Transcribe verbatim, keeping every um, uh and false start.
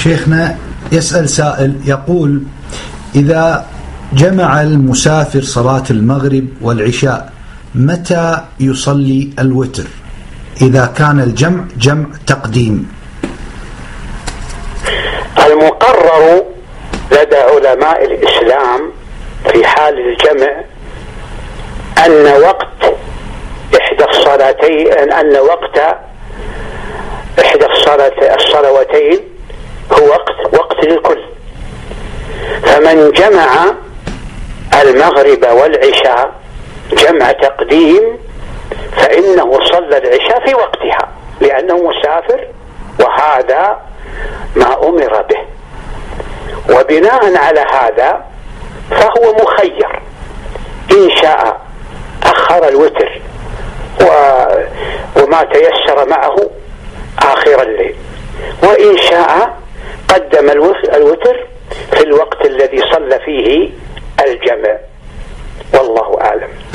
شيخنا يسأل سائل يقول: إذا جمع المسافر صلاة المغرب والعشاء متى يصلي الوتر إذا كان الجمع جمع تقديم؟ المقرر لدى علماء الإسلام في حال الجمع أن وقت إحدى الصلاتين أن وقت إحدى الصلواتين هو وقت وقت للكل. فمن جمع المغرب والعشاء جمع تقديم فإنه صلى العشاء في وقتها لأنه مسافر، وهذا ما أمر به. وبناء على هذا فهو مخير، إن شاء أخر الوتر وما تيسر معه آخر الليل، وإن شاء قدم الوتر في الوقت الذي صلى فيه الجمع، والله أعلم.